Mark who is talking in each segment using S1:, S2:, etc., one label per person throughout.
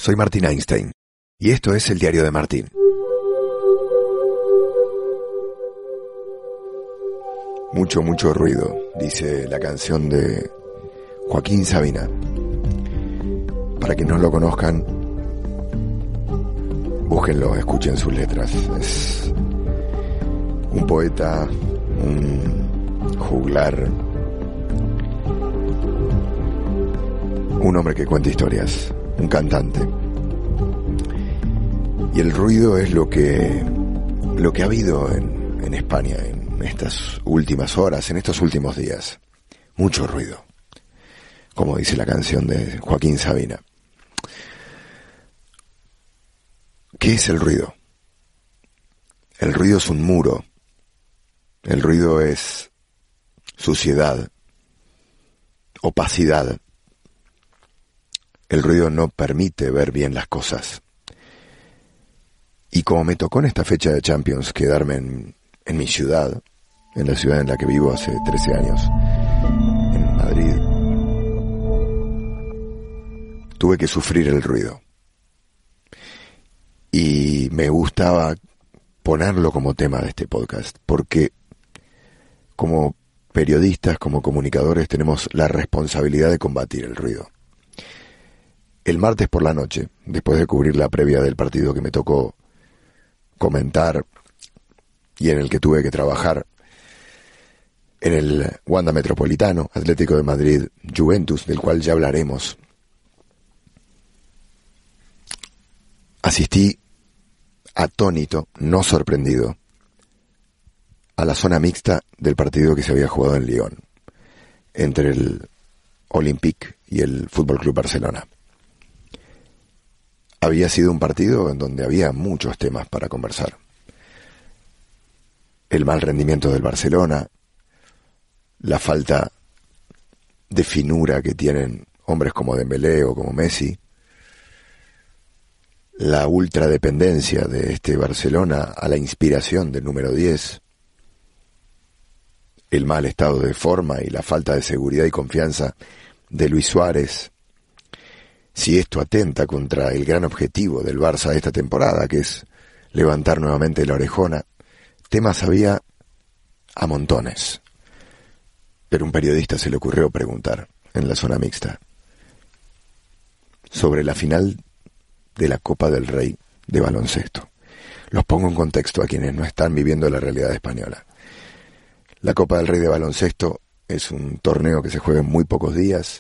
S1: soy Martín Einstein y esto es el Diario de Martín. Mucho, mucho ruido, dice la canción de Joaquín Sabina. Para quienes no lo conozcan, búsquenlo, escuchen sus letras. Es un poeta, un juglar, un hombre que cuenta historias, un cantante. Y el ruido es lo que ha habido en España en estas últimas horas, en estos últimos días. Mucho ruido, como dice la canción de Joaquín Sabina. ¿Qué es el ruido? El ruido es un muro. El ruido es suciedad, opacidad. El ruido no permite ver bien las cosas. Y como me tocó en esta fecha de Champions quedarme en mi ciudad, en la ciudad en la que vivo hace 13 años, en Madrid, tuve que sufrir el ruido. Y me gustaba ponerlo como tema de este podcast, porque como periodistas, como comunicadores, tenemos la responsabilidad de combatir el ruido. El martes por la noche, después de cubrir la previa del partido que me tocó comentar y en el que tuve que trabajar, en el Wanda Metropolitano, Atlético de Madrid, Juventus, del cual ya hablaremos, asistí atónito, no sorprendido, a la zona mixta del partido que se había jugado en Lyon, entre el Olympique y el Fútbol Club Barcelona. Había sido un partido en donde había muchos temas para conversar. El mal rendimiento del Barcelona, la falta de finura que tienen hombres como Dembélé o como Messi, la ultradependencia de este Barcelona a la inspiración del número 10, el mal estado de forma y la falta de seguridad y confianza de Luis Suárez, si esto atenta contra el gran objetivo del Barça de esta temporada, que es levantar nuevamente la orejona. Temas había a montones. Pero un periodista se le ocurrió preguntar en la zona mixta sobre la final de la Copa del Rey de baloncesto. Los pongo en contexto a quienes no están viviendo la realidad española. La Copa del Rey de baloncesto es un torneo que se juega en muy pocos días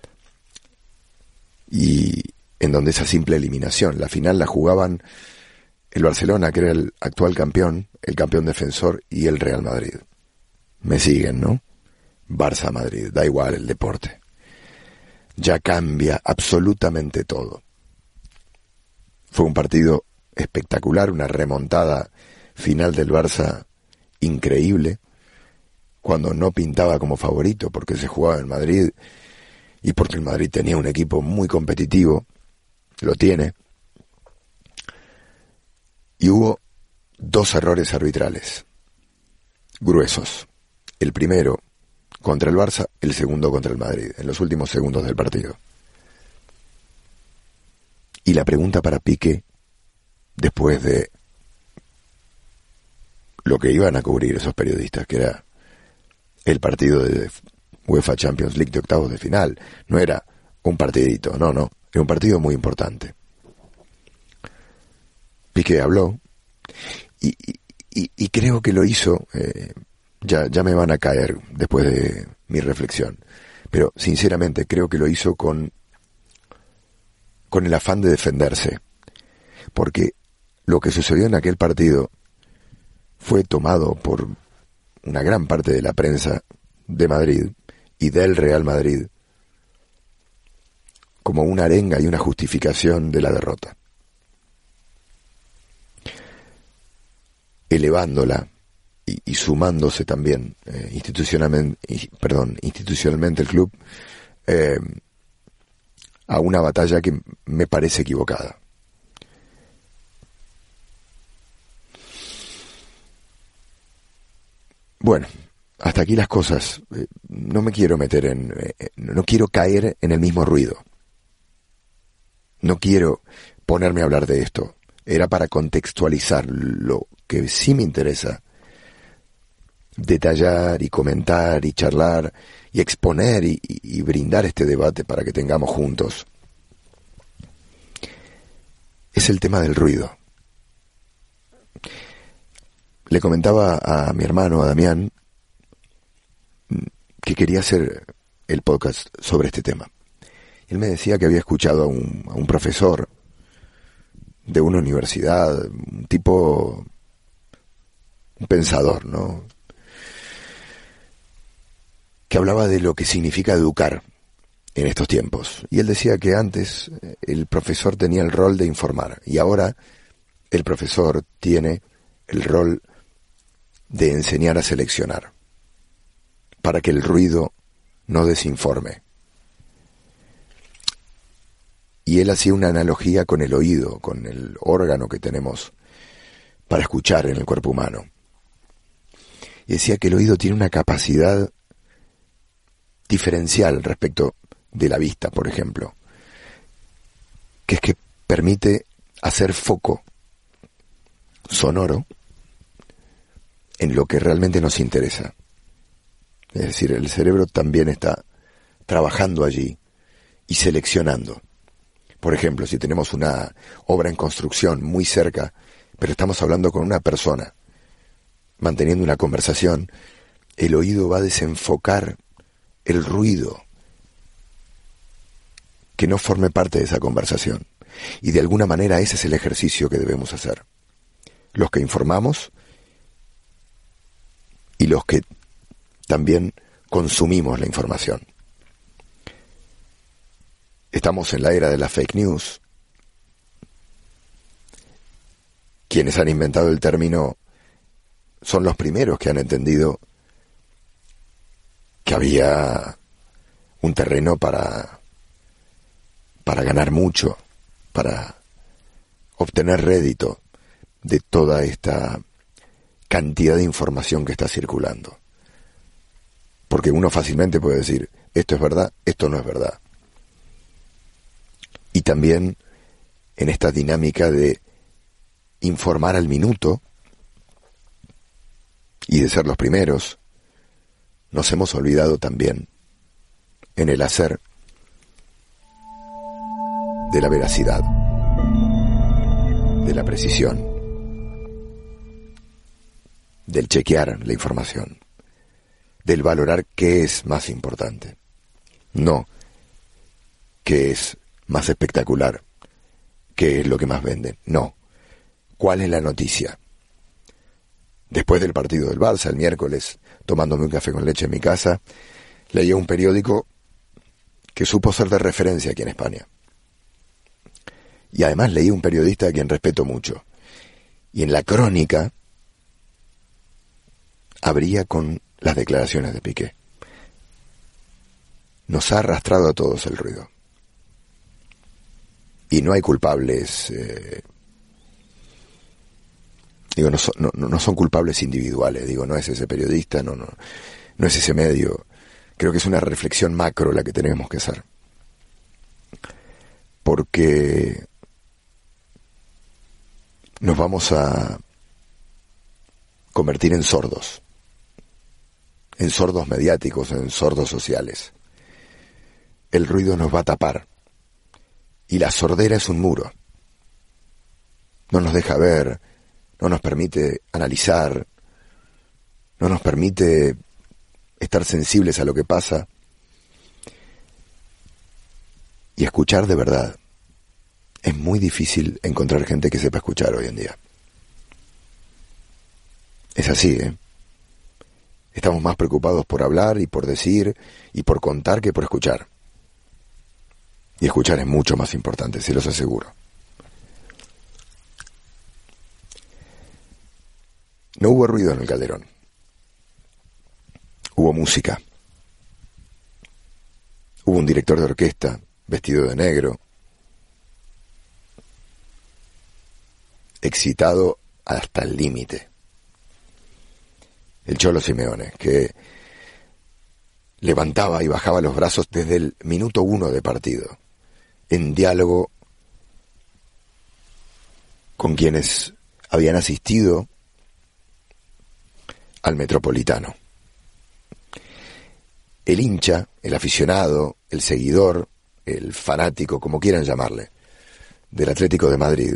S1: y en donde esa simple eliminación, la final la jugaban el Barcelona, que era el actual campeón, el campeón defensor, y el Real Madrid. Me siguen, ¿no? Barça-Madrid, da igual el deporte. Ya cambia absolutamente todo. Fue un partido espectacular, una remontada final del Barça increíble, cuando no pintaba como favorito porque se jugaba en Madrid y porque el Madrid tenía un equipo muy competitivo, lo tiene, y hubo dos errores arbitrales gruesos. El primero contra el Barça, el segundo contra el Madrid, en los últimos segundos del partido. Y la pregunta para Piqué, después de lo que iban a cubrir esos periodistas, que era el partido de UEFA Champions League de octavos de final, no era un partidito, no, era un partido muy importante. Piqué habló y creo que lo hizo, ya me van a caer después de mi reflexión, pero sinceramente creo que lo hizo con el afán de defenderse, porque lo que sucedió en aquel partido fue tomado por una gran parte de la prensa de Madrid y del Real Madrid como una arenga y una justificación de la derrota, elevándola y sumándose también institucionalmente el club a una batalla que me parece equivocada. Bueno, hasta aquí las cosas. No me quiero meter no quiero caer en el mismo ruido. no quiero ponerme a hablar de esto. Era para contextualizar lo que sí me interesa, detallar y comentar y charlar y exponer y brindar este debate para que tengamos juntos. Es el tema del ruido. Le comentaba a mi hermano, a Damián, que quería hacer el podcast sobre este tema. Él me decía que había escuchado a un profesor de una universidad, un tipo, un pensador, ¿no?, que hablaba de lo que significa educar en estos tiempos. Y él decía que antes el profesor tenía el rol de informar y ahora el profesor tiene el rol de enseñar a seleccionar para que el ruido no desinforme. Y él hacía una analogía con el oído, con el órgano que tenemos para escuchar en el cuerpo humano. Y decía que el oído tiene una capacidad diferencial respecto de la vista, por ejemplo, que es que permite hacer foco sonoro en lo que realmente nos interesa. Es decir, el cerebro también está trabajando allí y seleccionando. Por ejemplo, si tenemos una obra en construcción muy cerca, pero estamos hablando con una persona, manteniendo una conversación, el oído va a desenfocar el ruido que no forme parte de esa conversación. Y de alguna manera ese es el ejercicio que debemos hacer. Los que informamos y los que también consumimos la información. Estamos en la era de la fake news. Quienes han inventado el término son los primeros que han entendido que había un terreno para ganar mucho, para obtener rédito de toda esta cantidad de información que está circulando. Porque uno fácilmente puede decir, esto es verdad, esto no es verdad. Y también en esta dinámica de informar al minuto y de ser los primeros, nos hemos olvidado también en el hacer de la veracidad, de la precisión, del chequear la información, del valorar qué es más importante, no qué es más espectacular, qué es lo que más vende, no, cuál es la noticia. Después del partido del Barça, el miércoles, tomándome un café con leche en mi casa, leía un periódico que supo ser de referencia aquí en España. Y además leí un periodista a quien respeto mucho. Y en la crónica abría con las declaraciones de Piqué. Nos ha arrastrado a todos el ruido. Y no hay culpables, no son culpables individuales, no es ese periodista, no es ese medio. Creo que es una reflexión macro la que tenemos que hacer. Porque nos vamos a convertir en sordos mediáticos, en sordos sociales. El ruido nos va a tapar. Y la sordera es un muro. No nos deja ver, no nos permite analizar, no nos permite estar sensibles a lo que pasa y escuchar de verdad. Es muy difícil encontrar gente que sepa escuchar hoy en día. Es así, ¿eh? Estamos más preocupados por hablar y por decir y por contar que por escuchar. Y escuchar es mucho más importante, se los aseguro. No hubo ruido en el Calderón. Hubo música. Hubo un director de orquesta vestido de negro, excitado hasta el límite. El Cholo Simeone, que levantaba y bajaba los brazos desde el minuto 1 de partido, en diálogo con quienes habían asistido al Metropolitano. El hincha, el aficionado, el seguidor, el fanático, como quieran llamarle, del Atlético de Madrid,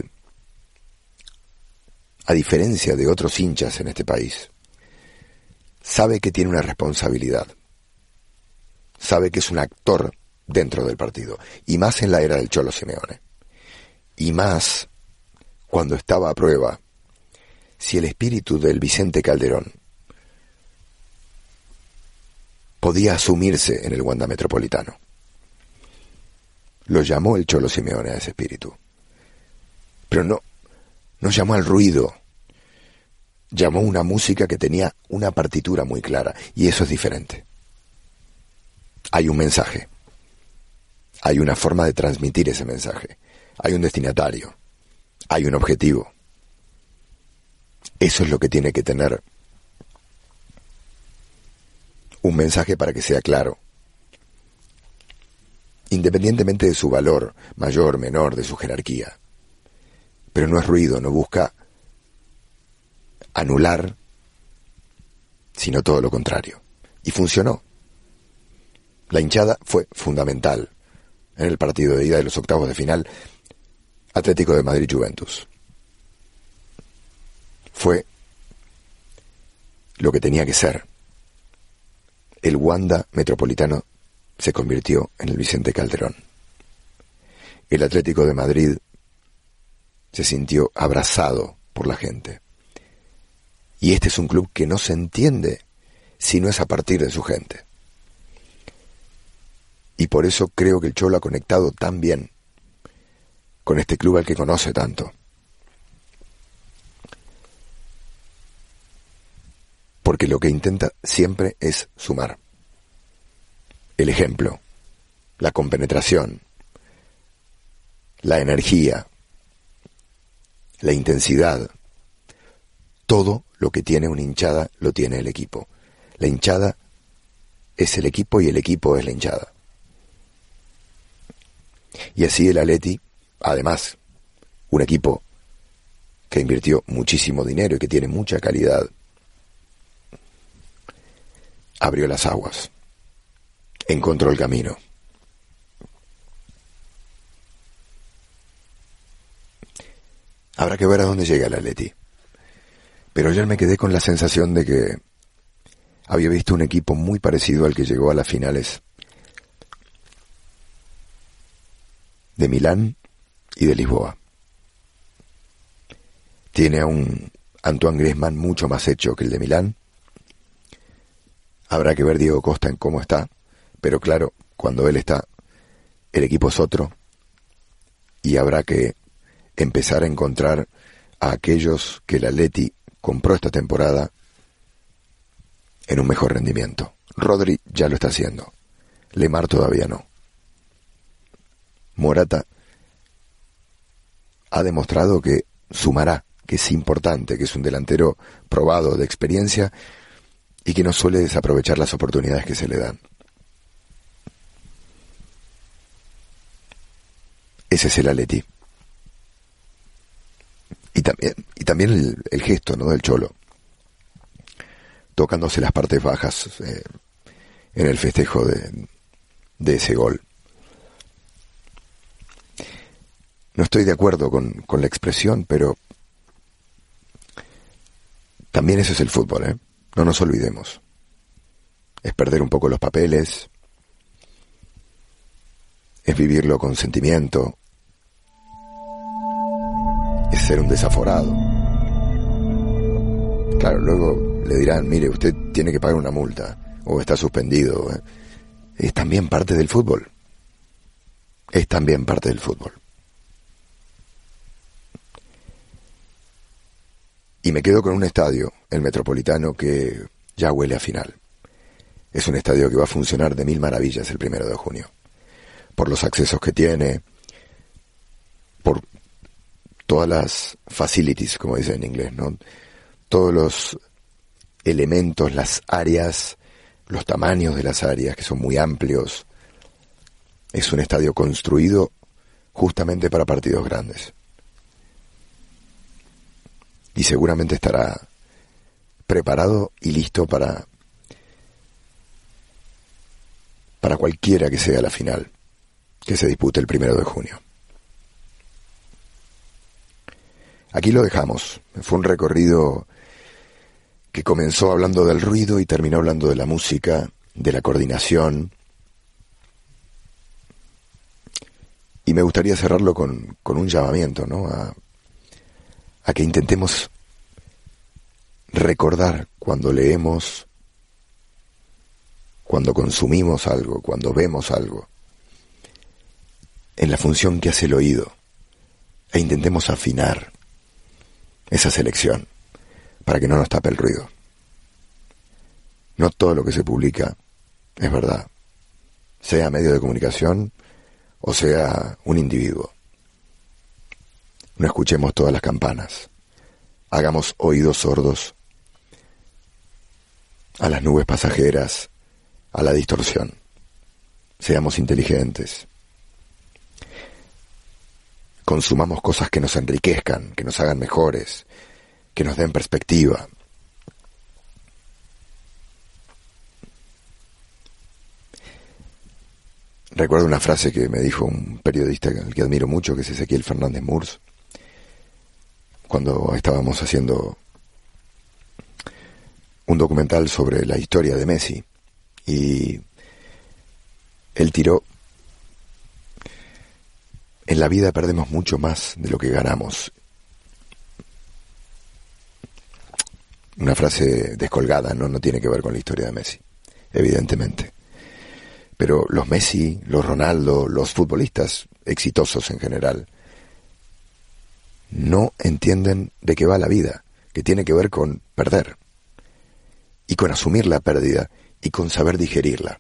S1: a diferencia de otros hinchas en este país, sabe que tiene una responsabilidad, sabe que es un actor dentro del partido, y más en la era del Cholo Simeone, y más cuando estaba a prueba si el espíritu del Vicente Calderón podía asumirse en el Wanda Metropolitano. Lo llamó el Cholo Simeone a ese espíritu, pero no llamó al ruido, llamó una música que tenía una partitura muy clara, y eso es diferente. Hay un mensaje, hay una forma de transmitir ese mensaje, hay un destinatario, hay un objetivo. Eso es lo que tiene que tener un mensaje para que sea claro, independientemente de su valor, mayor, menor, de su jerarquía. Pero no es ruido, no busca anular, sino todo lo contrario. Y funcionó. La hinchada fue fundamental en el partido de ida de los octavos de final Atlético de Madrid-Juventus. Fue lo que tenía que ser. El Wanda Metropolitano se convirtió en el Vicente Calderón. El Atlético de Madrid se sintió abrazado por la gente. Y este es un club que no se entiende si no es a partir de su gente. Y por eso creo que el Cholo ha conectado tan bien con este club al que conoce tanto. Porque lo que intenta siempre es sumar. El ejemplo, la compenetración, la energía, la intensidad, todo lo que tiene una hinchada lo tiene el equipo. La hinchada es el equipo y el equipo es la hinchada. Y así el Atleti, además, un equipo que invirtió muchísimo dinero y que tiene mucha calidad, abrió las aguas, encontró el camino. Habrá que ver a dónde llega el Atleti. Pero ayer me quedé con la sensación de que había visto un equipo muy parecido al que llegó a las finales de Milán y de Lisboa. Tiene a un Antoine Griezmann mucho más hecho que el de Milán. Habrá que ver Diego Costa en cómo está, pero claro, cuando él está, el equipo es otro, y habrá que empezar a encontrar a aquellos que el Atleti compró esta temporada en un mejor rendimiento. Rodri ya lo está haciendo, Lemar todavía no. Morata ha demostrado que sumará, que es importante, que es un delantero probado, de experiencia, y que no suele desaprovechar las oportunidades que se le dan. Ese es el Atleti. Y también el gesto, ¿no?, del Cholo, tocándose las partes bajas en el festejo de ese gol. No estoy de acuerdo con la expresión, pero también eso es el fútbol, ¿eh? No nos olvidemos. Es perder un poco los papeles, es vivirlo con sentimiento, es ser un desaforado. Claro, luego le dirán, mire, usted tiene que pagar una multa, o está suspendido. Es también parte del fútbol. Es también parte del fútbol. Y me quedo con un estadio, el Metropolitano, que ya huele a final. Es un estadio que va a funcionar de mil maravillas el 1 de junio. Por los accesos que tiene, por todas las facilities, como dicen en inglés, ¿no? Todos los elementos, las áreas, los tamaños de las áreas, que son muy amplios. Es un estadio construido justamente para partidos grandes. y seguramente estará preparado y listo para cualquiera que sea la final que se dispute el 1 de junio. Aquí lo dejamos. Fue un recorrido que comenzó hablando del ruido y terminó hablando de la música, de la coordinación. Y me gustaría cerrarlo con un llamamiento, ¿no? A que intentemos recordar cuando leemos, cuando consumimos algo, cuando vemos algo, en la función que hace el oído, e intentemos afinar esa selección para que no nos tape el ruido. No todo lo que se publica es verdad, sea medio de comunicación o sea un individuo. No escuchemos todas las campanas, hagamos oídos sordos a las nubes pasajeras, a la distorsión. Seamos inteligentes. Consumamos cosas que nos enriquezcan, que nos hagan mejores, que nos den perspectiva. Recuerdo una frase que me dijo un periodista al que admiro mucho, que es Ezequiel Fernández Murs, cuando estábamos haciendo un documental sobre la historia de Messi, y él tiró: en la vida perdemos mucho más de lo que ganamos. Una frase descolgada, no tiene que ver con la historia de Messi, evidentemente. Pero los Messi, los Ronaldo, los futbolistas exitosos en general, no entienden de qué va la vida, que tiene que ver con perder, y con asumir la pérdida, y con saber digerirla.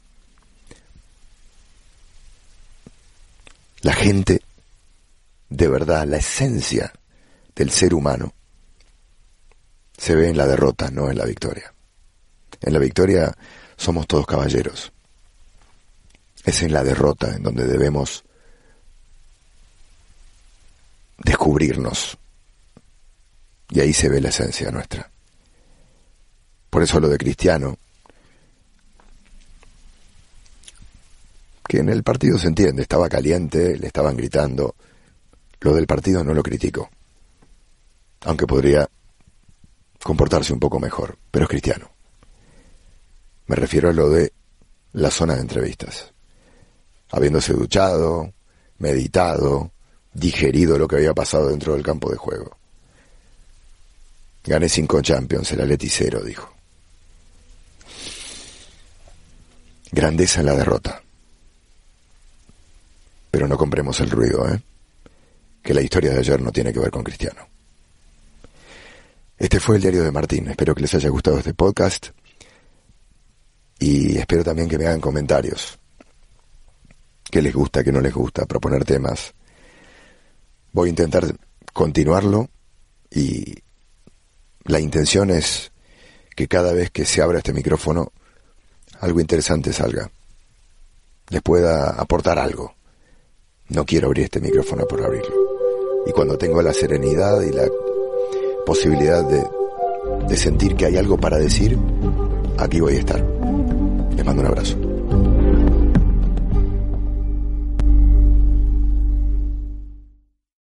S1: La gente, de verdad, la esencia del ser humano, se ve en la derrota, no en la victoria. En la victoria somos todos caballeros. Es en la derrota en donde debemos descubrirnos. Y ahí se ve la esencia nuestra. Por eso lo de Cristiano, que en el partido se entiende, estaba caliente, le estaban gritando. Lo del partido no lo critico, aunque podría comportarse un poco mejor, pero es Cristiano. Me refiero a lo de la zona de entrevistas. Habiéndose duchado, meditado, digerido lo que había pasado dentro del campo de juego. Gané 5 Champions, el Atleti 0, dijo. Grandeza en la derrota. Pero no compremos el ruido, que la historia de ayer no tiene que ver con Cristiano. Este fue el Diario de Martín. Espero que les haya gustado este podcast y espero también que me hagan comentarios. ¿Qué les gusta, qué no les gusta? Proponer temas. Voy a intentar continuarlo y la intención es que cada vez que se abra este micrófono algo interesante salga. Les pueda aportar algo. No quiero abrir este micrófono por abrirlo. Y cuando tengo la serenidad y la posibilidad de sentir que hay algo para decir, aquí voy a estar. Les mando un abrazo.